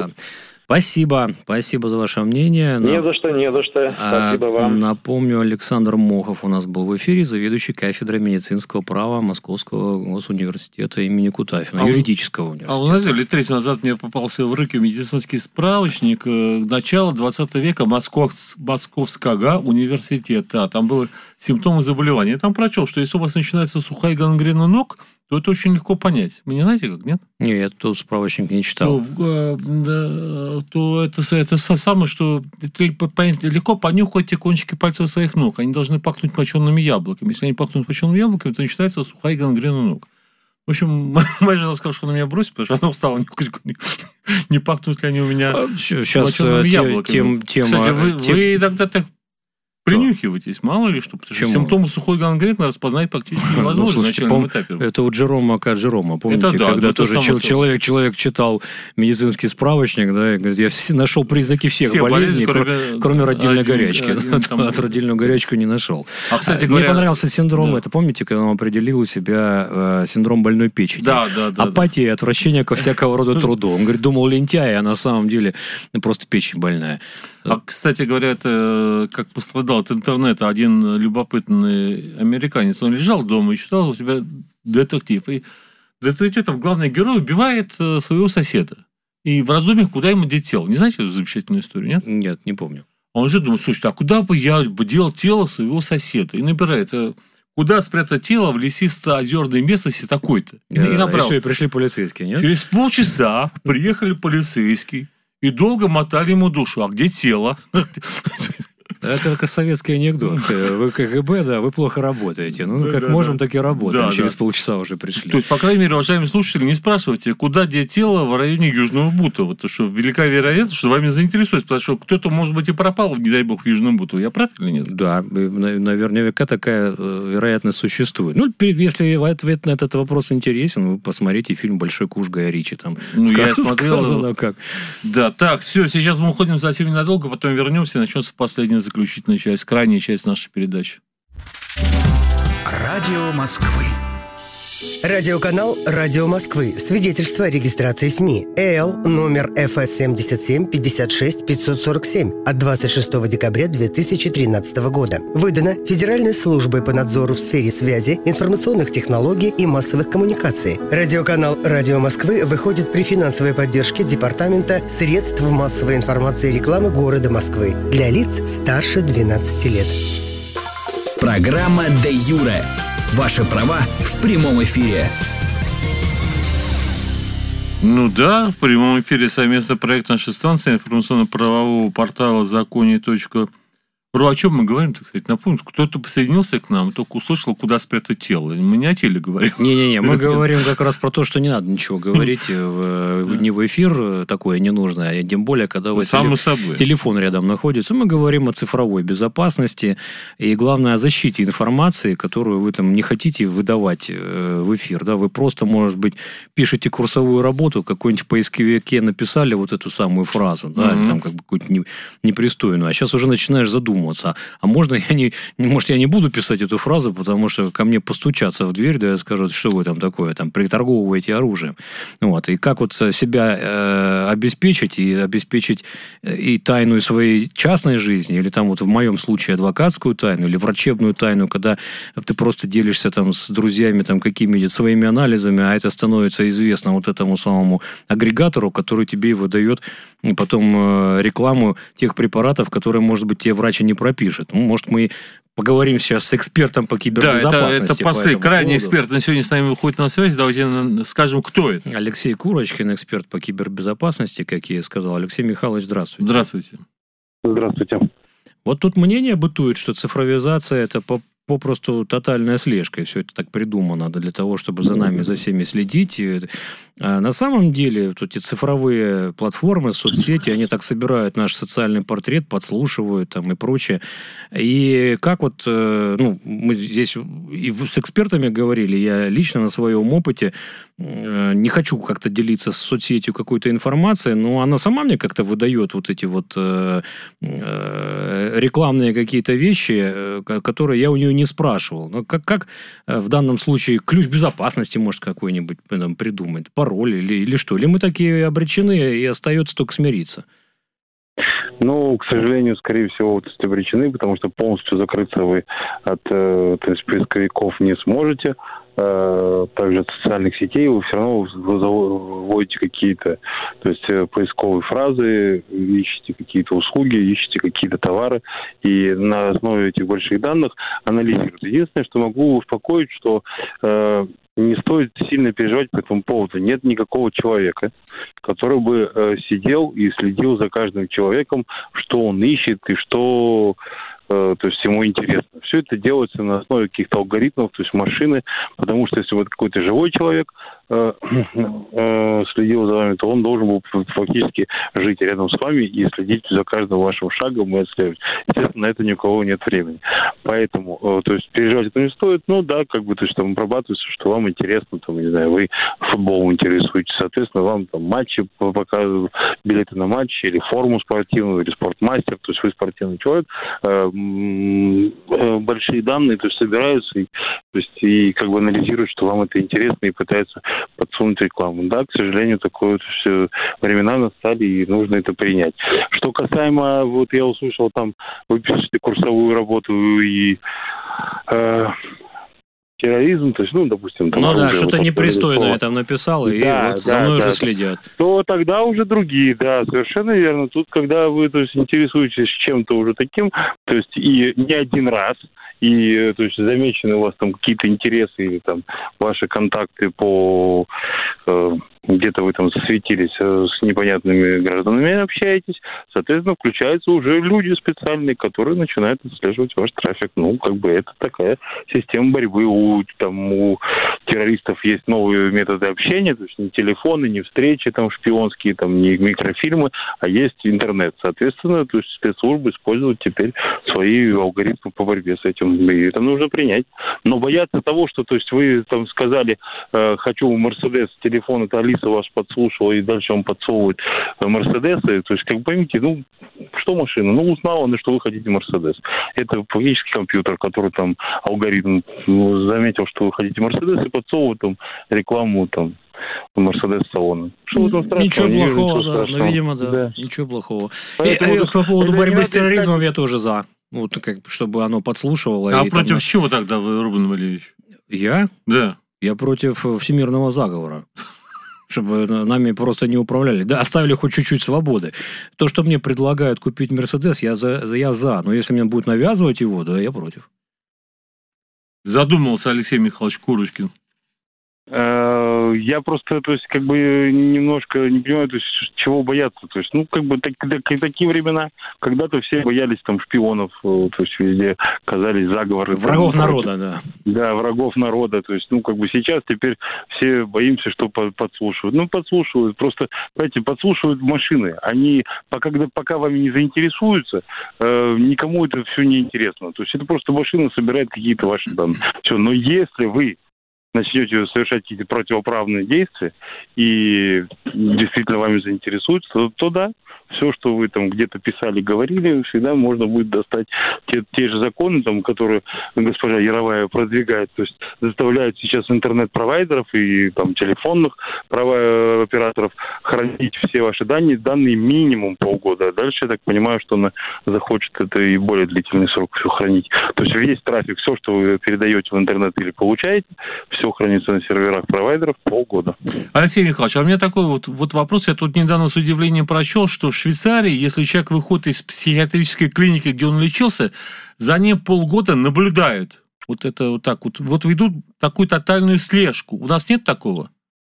Спасибо за ваше мнение. Не за что. Спасибо вам. Напомню, Александр Мохов у нас был в эфире, заведующий кафедрой медицинского права Московского госуниверситета имени Кутафина, юридического университета. А вы знаете, лет 30 назад мне попался в руки медицинский справочник начала 20 века Московского университета. Там были симптомы заболевания. Я там прочел, что если у вас начинается сухая гангрена ног, то это очень легко понять. Вы не знаете, как, нет? Нет, я тот справочник не читал. То это самое, что легко понюхайте кончики пальцев своих ног. Они должны пахнуть мочеными яблоками. Если они пахнут мочеными яблоками, то начинается сухая гангрена ног. В общем, моя жена сказала, что она меня бросит, потому что она устала, не пахнут ли они у меня мочеными яблоками. Кстати, вы иногда так принюхивайтесь, мало ли что, потому что симптомы сухой гангрены распознать практически невозможно на начальном этапе. Это у Джерома Каджерома, помните, когда тоже человек читал медицинский справочник, да, и говорит, я нашел признаки всех болезней, кроме родильной горячки. От родильную горячку не нашел. А, кстати говоря, мне понравился синдром, это помните, когда он определил у себя синдром больной печени? Да. Апатия, отвращение ко всякого рода труду. Он говорит, думал лентяй, а на самом деле просто печень больная. А, кстати говоря, это как пострадал от интернета один любопытный американец. Он лежал дома и читал у себя детектив. И детектив, там главный герой убивает своего соседа. И в раздумьях, куда ему деть тело. Не знаете эту замечательную историю, нет? Нет, не помню. Он же думает, слушайте, а куда бы я дел тело своего соседа? И набирает, куда спрятать тело в лесисто-озерной местности такой-то. И набрал. И все, и пришли полицейские, нет? Через полчаса приехали полицейские. И долго мотали ему душу. А где тело? Это только советский анекдот. Вы КГБ, да, вы плохо работаете. Ну, как можем, так и работаем. Через полчаса уже пришли. То есть, по крайней мере, уважаемые слушатели, не спрашивайте, куда деть тело в районе Южного Бутова. Потому что велика вероятность, что вами заинтересуется. Потому что кто-то, может быть, и пропал, не дай бог, в Южном Бутово. Я прав или нет? Да, наверняка такая вероятность существует. Ну, если ответ на этот вопрос интересен, вы посмотрите фильм «Большой куш» Гая Ричи. Там я смотрел. Как. Да, так, все, сейчас мы уходим совсем ненадолго, потом вернемся, и начнется последняя заключительная часть, крайняя часть нашей передачи. Радио Москвы. Радиоканал «Радио Москвы». Свидетельство о регистрации СМИ. ЭЛ номер ФС 77 56 547 от 26 декабря 2013 года. Выдано Федеральной службой по надзору в сфере связи, информационных технологий и массовых коммуникаций. Радиоканал «Радио Москвы» выходит при финансовой поддержке Департамента средств массовой информации и рекламы города Москвы для лиц старше 12 лет. Программа «Де Юре». Ваши права в прямом эфире. Ну да, в прямом эфире совместный проект нашей станции информационно-правового портала законе.ру О чем мы говорим, так сказать? Напомню, кто-то присоединился к нам, только услышал, куда спрятать тело. Мы не о теле говорим. Не-не-не, мы говорим как раз про то, что не надо ничего говорить не в эфир, такое не нужно, а тем более, когда у вас телефон рядом находится. Мы говорим о цифровой безопасности и, главное, о защите информации, которую вы там не хотите выдавать в эфир. Да? Вы просто, может быть, пишете курсовую работу, какой-нибудь в поисковике написали вот эту самую фразу, да, или там как бы какую-то непристойную, а сейчас уже начинаешь задумываться. А можно может, я не буду писать эту фразу, потому что ко мне постучатся в дверь, да, и скажут, что вы там такое, там, приторговываете оружием. Вот. И как вот себя обеспечить и тайну своей частной жизни, или там вот в моем случае адвокатскую тайну, или врачебную тайну, когда ты просто делишься там с друзьями там какими-нибудь своими анализами, а это становится известно вот этому самому агрегатору, который тебе выдает потом рекламу тех препаратов, которые, может быть, тебе врач не пропишет. Ну, может, мы поговорим сейчас с экспертом по кибербезопасности. Да, это последний, крайний эксперт на сегодня с нами выходит на связь. Давайте скажем, кто это. Алексей Курочкин, эксперт по кибербезопасности, как я и сказал. Алексей Михайлович, здравствуйте. Здравствуйте. Здравствуйте. Вот тут мнение бытует, что цифровизация – это попросту тотальная слежка, и все это так придумано для того, чтобы за нами, за всеми следить. А на самом деле, вот эти цифровые платформы, соцсети, они так собирают наш социальный портрет, подслушивают там и прочее. И как вот, мы здесь и с экспертами говорили, я лично на своем опыте не хочу как-то делиться с соцсетью какой-то информацией, но она сама мне как-то выдает вот эти вот рекламные какие-то вещи, которые я у нее не спрашивал. Но как в данном случае ключ безопасности может какой-нибудь там придумать, пароль или что? Или мы такие обречены, и остается только смириться? Ну, к сожалению, скорее всего, обречены, потому что полностью закрыться вы от поисковиков не сможете. Также от социальных сетей вы все равно вводите какие-то, то есть поисковые фразы, ищете какие-то услуги, ищете какие-то товары, и на основе этих больших данных анализируете. Единственное, что могу успокоить, что не стоит сильно переживать по этому поводу. Нет никакого человека, который бы сидел и следил за каждым человеком, что он ищет и что... то есть ему интересно. Все это делается на основе каких-то алгоритмов, то есть машины, потому что если вот какой-то живой человек следил за вами, то он должен был фактически жить рядом с вами и следить за каждым вашим шагом и отслеживать. Естественно, на это ни у кого нет времени. Поэтому, то есть переживать это не стоит, но да, как бы, то есть там обрабатывается, что вам интересно, там, не знаю, вы футболом интересуетесь, соответственно, вам там матчи показывают, билеты на матч или форму спортивную, или спортмастер, то есть вы спортивный человек, большие данные, то есть собираются, и как бы анализируют, что вам это интересно, и пытаются подсунуть рекламу. Да, к сожалению, такое все времена настали, и нужно это принять. Что касаемо, вот я услышал, там, вы пишете курсовую работу и терроризм, то есть, допустим... Там что-то непристойное я там написал, и вот за мной уже следят. То тогда уже другие, да, совершенно верно. Тут, когда вы, то есть, интересуетесь чем-то уже таким, то есть, и не один раз, и, то есть, замечены у вас там какие-то интересы или там ваши контакты по... где-то вы там засветились с непонятными гражданами, общаетесь, соответственно, включаются уже люди специальные, которые начинают отслеживать ваш трафик. Как бы это такая система борьбы. У террористов есть новые методы общения, то есть не телефоны, не встречи там шпионские, там не микрофильмы, а есть интернет. Соответственно, то есть спецслужбы используют теперь свои алгоритмы по борьбе с этим. И это нужно принять. Но бояться того, что, то есть вы там сказали, хочу Мерседес, телефон, это Алиса вас подслушала, и дальше он подсовывает Мерседесы. То есть, как поймите, что машина? Узнала, что вы хотите Мерседес. Это фактически компьютер, который там алгоритм заметил, что вы хотите Мерседес, и подсовывает там рекламу там Мерседес-салона. Ничего плохого, да. Видимо, да. Ничего плохого. По поводу борьбы с терроризмом я тоже за. Чтобы оно подслушивало. А против чего тогда вы, Рубен Валерьевич? Я? Да. Я против всемирного заговора. Чтобы нами просто не управляли. Да, оставили хоть чуть-чуть свободы. То, что мне предлагают купить Мерседес, я за. Но если мне будут навязывать его, да, я против. Задумался Алексей Михайлович Курочкин. Я просто, то есть, как бы немножко не понимаю, то есть, чего бояться. То есть, ну, как бы такие времена, когда-то все боялись там шпионов, то есть везде казались заговоры. Врагов народа, да. Да, врагов народа. То есть, ну, как бы сейчас теперь все боимся, что подслушивают. Ну, подслушивают. Просто, знаете, подслушивают машины. Они, пока вами не заинтересуются, никому это все не интересно. То есть, это просто машина собирает какие-то ваши данные. Все. Но если вы начнете совершать какие-то противоправные действия и действительно вами заинтересуются, то да, все, что вы там где-то писали, говорили, всегда можно будет достать те же законы, там, которые госпожа Яровая продвигает, то есть заставляют сейчас интернет-провайдеров и там телефонных операторов хранить все ваши данные минимум полгода. А дальше, я так понимаю, что она захочет это и более длительный срок все хранить. То есть весь трафик, все, что вы передаете в интернет или получаете, все хранится на серверах провайдеров полгода. Алексей Михайлович, а у меня такой вот вопрос. Я тут недавно с удивлением прочел, что в Швейцарии, если человек выходит из психиатрической клиники, где он лечился, за ним полгода наблюдают. Вот это вот так вот. Вот ведут такую тотальную слежку. У нас нет такого?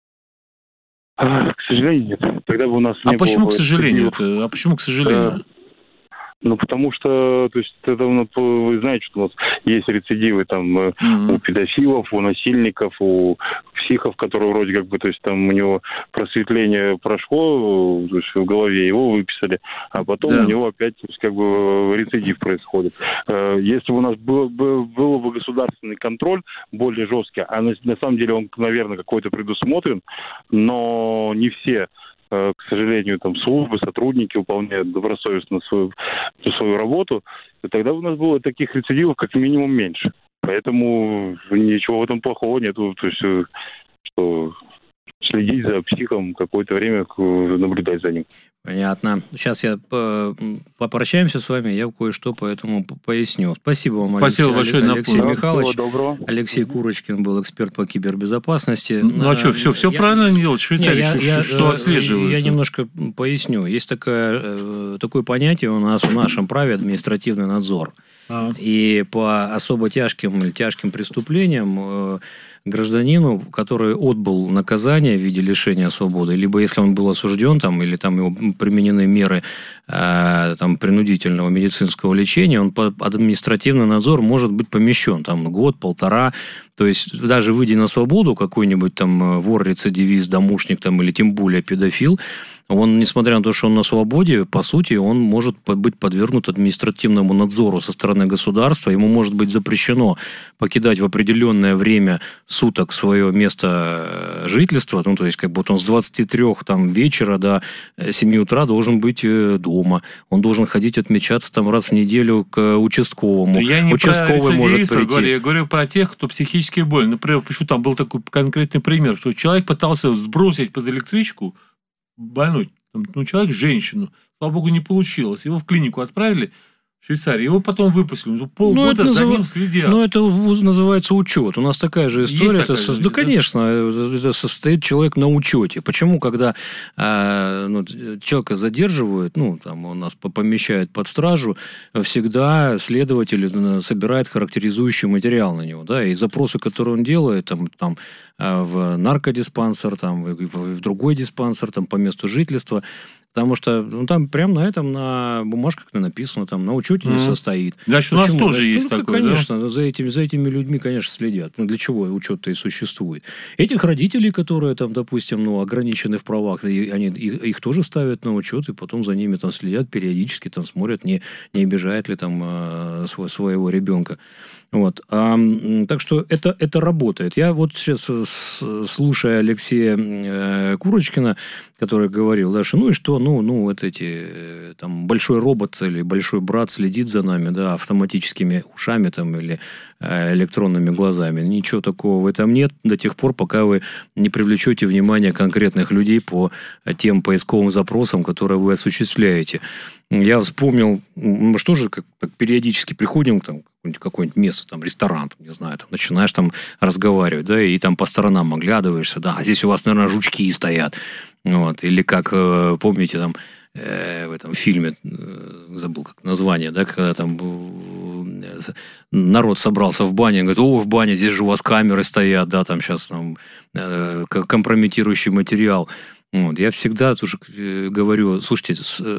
К сожалению, нет. Тогда бы у нас не было... Почему, к сожалению? А почему, к сожалению? Ну, потому что, то есть, это, вы знаете, что у нас есть рецидивы там у педофилов, у насильников, у психов, которые вроде как бы, то есть, там у него просветление прошло, то есть, в голове его выписали, а потом у него опять, то есть, как бы, рецидив происходит. Если бы у нас был бы государственный контроль более жесткий, а на самом деле он, наверное, какой-то предусмотрен, но не все, к сожалению, там службы, сотрудники выполняют добросовестно свою работу, и тогда у нас было таких рецидивов как минимум меньше. Поэтому ничего в этом плохого нету. То есть, что следить за психом какое-то время, наблюдать за ним. Понятно. Сейчас попрощаемся с вами, я кое-что поэтому поясню. Спасибо вам, Спасибо большое, Алексей Михайлович. Доброго. Алексей Курочкин был эксперт по кибербезопасности. Ну а что, все правильно не делать в Швейцарии, что отслеживают? Я немножко поясню. Есть такое понятие у нас в нашем праве административный надзор. И по особо тяжким или тяжким преступлениям гражданину, который отбыл наказание в виде лишения свободы, либо если он был осужден, там, или там его применены меры там, принудительного медицинского лечения, он под административный надзор может быть помещен там, год, полтора. То есть, даже выйдя на свободу, какой-нибудь там вор, рецидивист, домушник там, или тем более педофил, он, несмотря на то, что он на свободе, по сути, он может быть подвергнут административному надзору со стороны государства. Ему может быть запрещено покидать в определенное время суток свое место жительства. Ну, то есть, как бы вот он с 23 там, вечера до 7 утра должен быть дома. Он должен ходить отмечаться там раз в неделю к участковому. Я не Участковый про может прийти. Я говорю про тех, кто психически болен. Например, почему там был такой конкретный пример, что человек пытался сбросить под электричку больной, человек женщину. Слава богу, не получилось. Его в клинику отправили в Швейцарии. Его потом выпустили. Полгода за ним следят. Ну, это называется учет. У нас такая же история. Есть да, конечно. Это состоит человек на учете. Почему, когда человека задерживают, там у нас помещают под стражу, всегда следователь собирает характеризующий материал на него. Да, и запросы, которые он делает, там в наркодиспансер, там, в другой диспансер, там, по месту жительства. Потому что там прямо на этом, на бумажках написано, там, на учете не состоит. Значит, у нас тоже есть такое, конечно, да? за этими людьми, конечно, следят. Для чего учет-то и существует. Этих родителей, которые, там, допустим, ограничены в правах, их тоже ставят на учет, и потом за ними там следят периодически, там, смотрят, не обижает ли там своего ребенка. Вот. Так что это работает. Я вот сейчас, слушая Алексея Курочкина, который говорил, да, что что, там большой робот или большой брат следит за нами, да, автоматическими ушами там или электронными глазами. Ничего такого в этом нет до тех пор, пока вы не привлечете внимание конкретных людей по тем поисковым запросам, которые вы осуществляете. Я вспомнил, мы что же как периодически приходим там, какое-нибудь место, там, ресторан, там, не знаю, там, начинаешь там разговаривать, да, и там по сторонам оглядываешься, да, а здесь у вас, наверное, жучки стоят, вот, или как, помните, там, в этом фильме, забыл как название, да, когда там народ собрался в бане, говорит, в бане, здесь же у вас камеры стоят, да, там сейчас там, компрометирующий материал. Вот, я всегда тоже говорю, слушайте,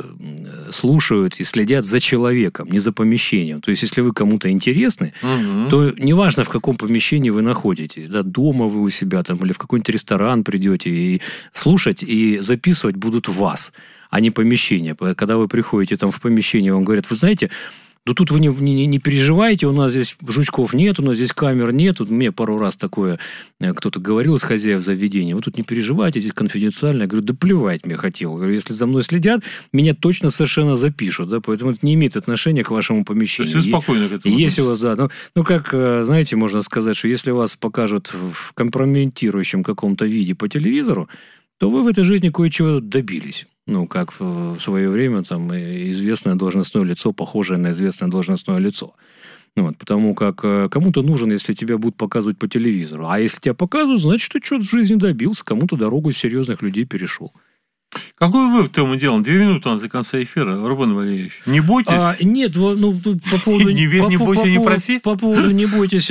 слушают и следят за человеком, не за помещением. То есть, если вы кому-то интересны, то неважно, в каком помещении вы находитесь, да, дома вы у себя там, или в какой-нибудь ресторан придете, и слушать и записывать будут вас, а не помещение. Когда вы приходите там в помещение, вам говорят, вы знаете, ну, тут вы не переживайте, у нас здесь жучков нет, у нас здесь камер нет. Тут мне пару раз такое кто-то говорил из хозяев заведения. Вы тут не переживайте, здесь конфиденциально. Я говорю, да плевать мне хотел. Я говорю, если за мной следят, меня точно совершенно запишут. Да? Поэтому это не имеет отношения к вашему помещению. То есть вы спокойно к этому если у вас, да, ну, как, знаете, можно сказать, что если вас покажут в компрометирующем каком-то виде по телевизору, то вы в этой жизни кое-чего добились. Ну, как в свое время там известное должностное лицо, похожее на известное должностное лицо. Вот, потому как кому-то нужен, если тебя будут показывать по телевизору. А если тебя показывают, значит, ты что-то в жизни добился, кому-то дорогу серьезных людей перешел. Какой вывод к этому делом? 2 минуты у нас до конца эфира, Рубен Валерьевич. Не бойтесь? Нет, ну, по поводу... Не верь, не бойся, не проси? По поводу не бойтесь,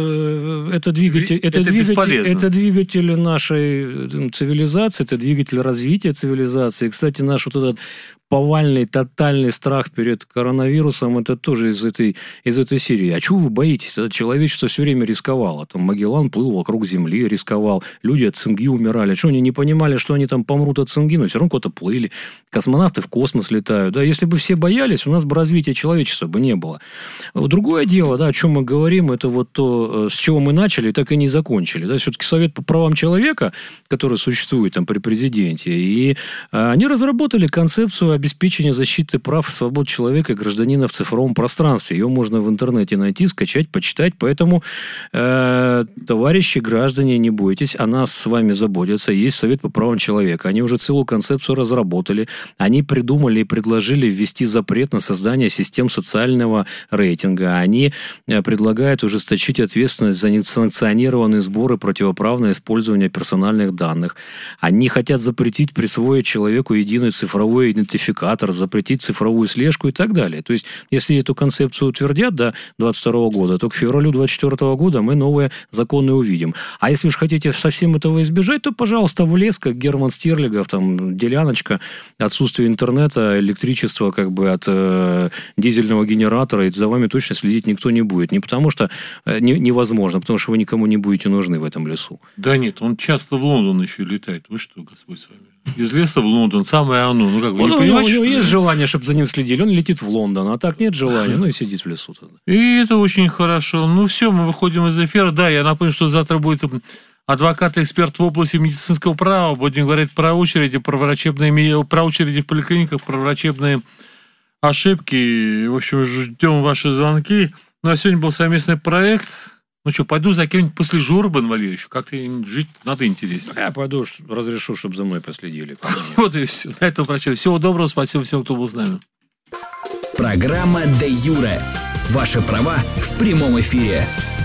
это двигатель... Это двигатель нашей цивилизации, это двигатель развития цивилизации. Кстати, наш вот этот повальный, тотальный страх перед коронавирусом, это тоже из этой серии. А чего вы боитесь? Это человечество все время рисковало. Там Магеллан плыл вокруг Земли, рисковал. Люди от цинги умирали. Что, они не понимали, что они там помрут от цинги? Но все равно куда-то плыли. Космонавты в космос летают. Да? Если бы все боялись, у нас бы развития человечества бы не было. Другое дело, да, о чем мы говорим, это вот то, с чего мы начали, так и не закончили. Да? Все-таки Совет по правам человека, который существует там при президенте, и они разработали концепцию обеспечения защиты прав и свобод человека и гражданина в цифровом пространстве. Ее можно в интернете найти, скачать, почитать. Поэтому, товарищи, граждане, не бойтесь, о нас с вами заботятся. Есть Совет по правам человека. Они уже целую концепцию разработали. Они придумали и предложили ввести запрет на создание систем социального рейтинга. Они предлагают ужесточить ответственность за несанкционированные сборы и противоправное использование персональных данных. Они хотят запретить присвоить человеку единый цифровой идентификатор, запретить цифровую слежку и так далее. То есть, если эту концепцию утвердят до 2022 года, то к февралю 2024 года мы новые законы увидим. А если уж хотите совсем этого избежать, то, пожалуйста, в лес, как Герман Стерлигов, там, деляночка, отсутствие интернета, электричества как бы от дизельного генератора, и за вами точно следить никто не будет. Не потому что невозможно, потому что вы никому не будете нужны в этом лесу. Да нет, он часто в Лондон еще летает. Вы что, Господь с вами? Из леса в Лондон, самое оно. Ну, как вы не понимаете, у него есть желание, чтобы за ним следили, он летит в Лондон, а так нет желания, ну и сидит в лесу тогда. И это очень хорошо. Ну все, мы выходим из эфира. Да, я напомню, что завтра будет адвокат и эксперт в области медицинского права. Будем говорить про очереди, про очереди в поликлиниках, про врачебные ошибки. В общем, ждем ваши звонки. Ну, а сегодня был совместный проект. Ну что, пойду за кем-нибудь послежу, Рубен Валерьевич. Как-то жить надо интереснее. Я пойду, разрешу, чтобы за мной последили. Вот и все. На этом прощаюсь. Всего доброго. Спасибо всем, кто был с нами. Программа «Де Юре». Ваши права в прямом эфире.